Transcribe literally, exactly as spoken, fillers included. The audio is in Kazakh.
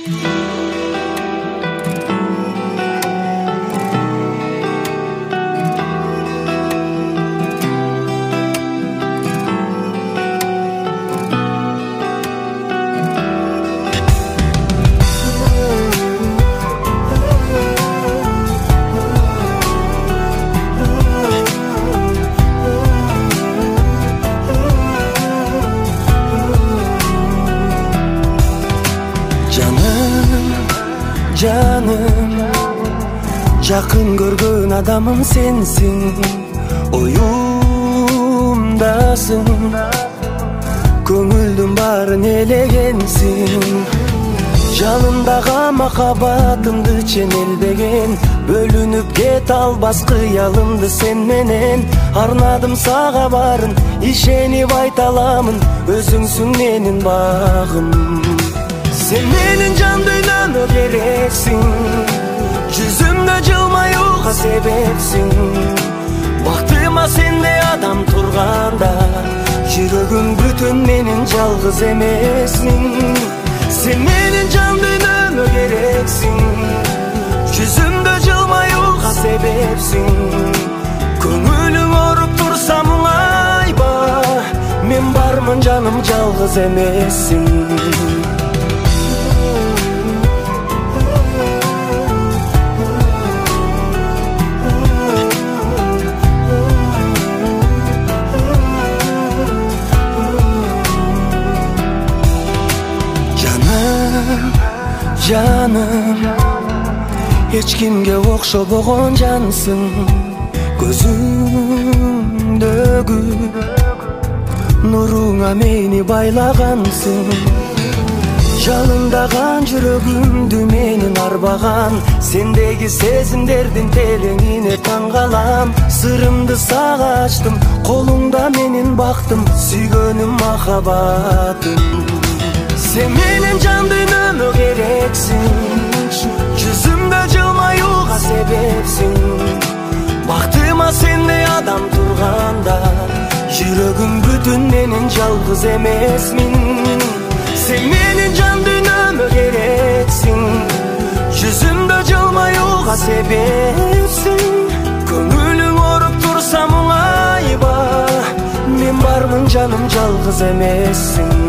Canım, жақын көргөн адамым сенсің, oyumdasың, көңілдің барын елегенсің. Жалындағы махаббатымды ченелбеген, бөлініп кет албас қиялымды сен менен. Арнадым саға барын, ишеніп айта аламын, өзіңсің менің бағым. Sen benim can dünyama gereksin, yüzümde жылмаюға себепсің. Бактыма сенде адам турганда, жүрөгүм бүтүн менин жалгыз эмесиң. Sen benim can dünyama gereksin, yüzümde жылмаюға себепсің. Көңүлүң оруп турса мұңайба, мен бармын жаным жалгыз эмесиң. Canım, hiç kimge okşabogон jansың, көзүңдөгү нуруңа мени байлagansың. Жалындаган жүрөгүмдү менин арбаган, сендеги сезимдердин тереңине таң калам. Сырымды сага ачтым, колуңда менин бактым, сүйгөнүм махаббатым. Sen benim can dünyama gereksin, yüzümde жылмаюға себепсің. Бактыма сенде адам турганда, жүрөгүм бүтүн менин жалгыз эмесмин. Sen benim can dünyama gereksin, yüzümde жылмаюға себепсің. Көңүлүң оруп турса мұңайба, мен бармын жаным жалгыз эмесиң.